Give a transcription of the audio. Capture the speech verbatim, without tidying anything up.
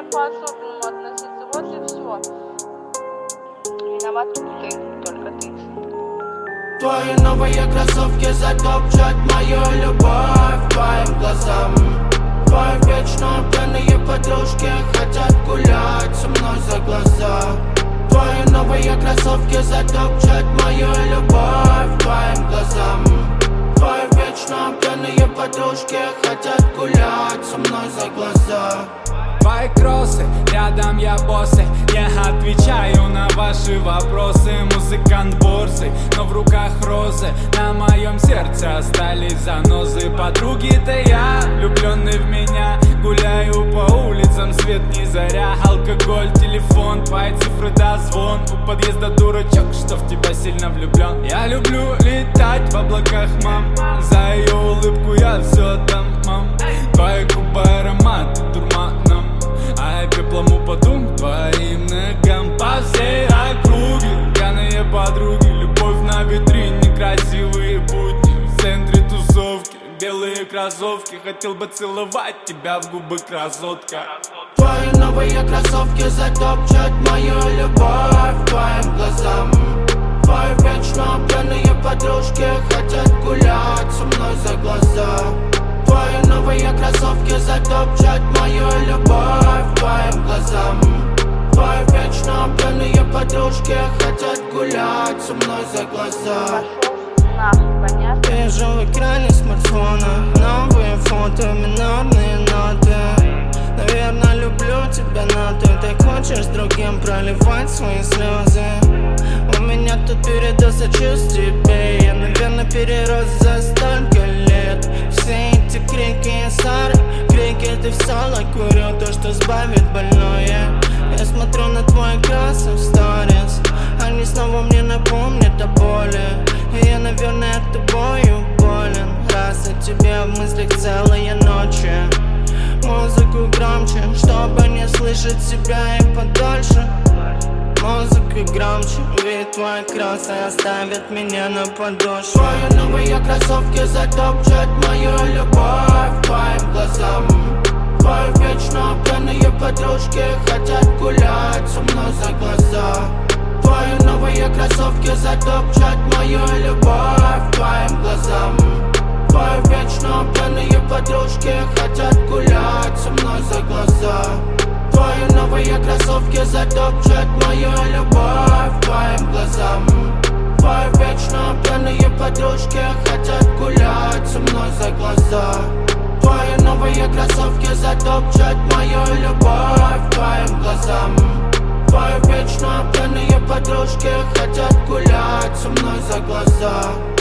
по-особенному относиться. Вот и все. Виноват ты, только ты. Твои новые кроссовки затопчат мою любовь твоим глазам. Твои вечно пьяные подружки хотят гулять со мной за глаза. Твои новые кроссовки затопчат мою любовь твоим глазам. Твои вечно пьяные подружки хотят гулять со мной за глаза. Твои кроссы, рядом я боссы. Я отвечаю на ваши вопросы. Музыкант борзый, но в руках розы. На моем сердце остались занозы. Подруги-то я, влюбленный в меня. Гуляю по улицам, свет не заря. Алкоголь, телефон, твои цифры дозвон. У подъезда дурачок, что в тебя сильно влюблен. Я люблю летать в облаках, мам. За ее улыбку я все отдам, мам. Твои губы ароматы дурманом, а я пеплом упаду к твоим ногам. По всей округе пьяные подруги, любовь на витрине, красивые будни в центре тусовки. Белые кроссовки, хотел бы целовать тебя в губы, красотка. Твои новые кроссовки затопчат мою любовь твоим глазам. Твои вечно пьяные подружки хотят гулять со мной за глаза. Твои новые кроссовки затопчат мою любовь твоим глазам. Твои вечно пьяные подружки хотят гулять со мной за глаза. Вижу в экране смартфона новые фото, минорные ноты. Наверное, люблю тебя, но ты так хочешь с другим проливать свои слезы. У меня тут передоз чувств тебе. Я, наверное, перерос за столько лет. Все эти крики и ссоры, крики, ты в соло курю то, что сбавит больное. Я смотрю на твои крассы в сторис, они снова мне напомнят о боли. И я, наверное, тобою болен, раз о тебе в мыслях целые ночи. Музыку громче, чтобы не слышать себя и подольше. Музыку громче, ведь твои кроссы оставят меня на подошве. Твои новые кроссовки затопчат мою любовь твоим глазам. Твои вечно пьяные подружки хотят гулять со мной за глаза. Твои новые кроссовки затопчат мою любовь твоим глазам. Твои вечно пьяные подружки хотят гулять со мной за глаза. Твои новые кроссовки затопчат мою любовь твоим глазам. Твои вечно пьяные подружки хотят гулять со мной за глаза. Твои новые кроссовки затопчат мою любовь твоим глазам. Твои вечно пьяные подружки хотят гулять со мной за глаза.